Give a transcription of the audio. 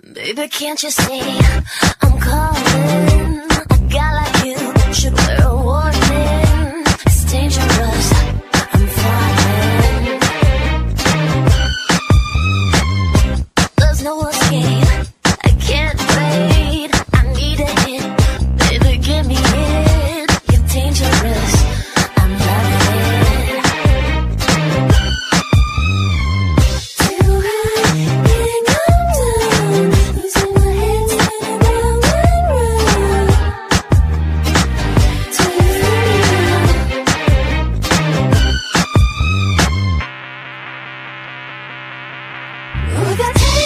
Baby, can't you see I'm calling? A guy like you should wear a warning. It's dangerous, I'm falling. There's no escape, I can't wait. I need a hit, baby, give me it. You're dangerous, I'm loving it. Too high, can't come down. Losing my head, spinning round and round. Too far. Oh, that's